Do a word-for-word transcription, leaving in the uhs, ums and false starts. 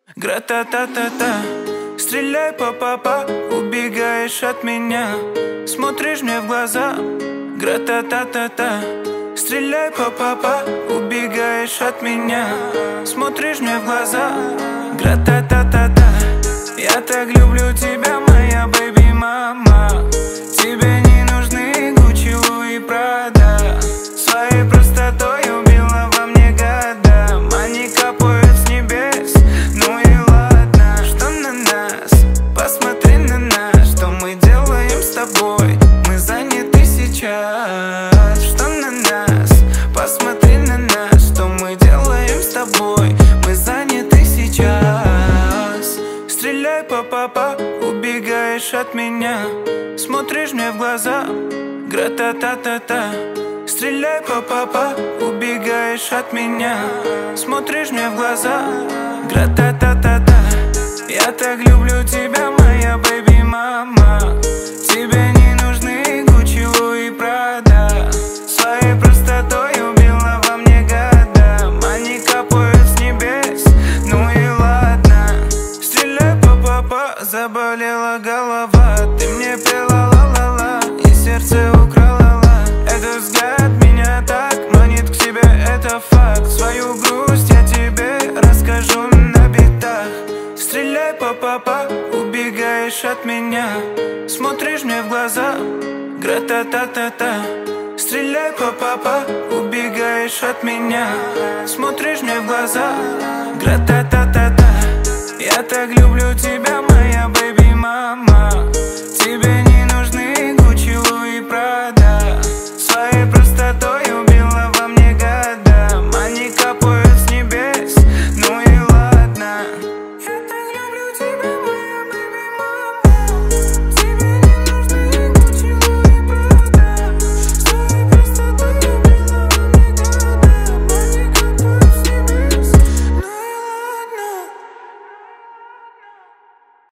Гра-та-та-та-та, стреляй па-па-па, убегаешь от меня, смотришь мне в глаза. Гра-та-та-та-та, стреляй па-па-па, убегаешь от меня, смотришь мне в глаза. Гра-та-та-та-та, я так люблю тебя, моя бэйби-мама. Тебе не нужны Гуччи, Луи, Прада. Своей простотой убила во мне года. Они капают с небес, ну и ладно. Что на нас? Посмотри на нас. Что мы делаем с тобой? Мы заняты сейчас. Что на нас? Посмотри на нас. Что мы делаем с тобой? Мы заняты сейчас. Стреляй па-па-па, убегаешь от меня, смотришь мне в глаза. Гра-та-та-та-та, стреляй па-па-па, убегаешь от меня, смотришь мне в глаза. Гра-та-та-та-та, я так люблю тебя, моя бэйби-мама. Тебе не нужны Гуччи, Луи, Прада. Своей простотой убила во мне года. Они капают с небес, ну и ладно. Стреляй па-па-па, заболела голова. Ты мне пела ла-ла-ла и сердце украла ла. Этот взгляд меня так манит к себе, это факт. Свою грусть я тебе расскажу на битах. Стреляй па-па-па, убегаешь от меня, смотришь мне в глаза. Гра-та-та-та-та, стреляй па-па-па, убегаешь от меня, смотришь мне в глаза. Гра-та-та-та-та, я так люблю тебя,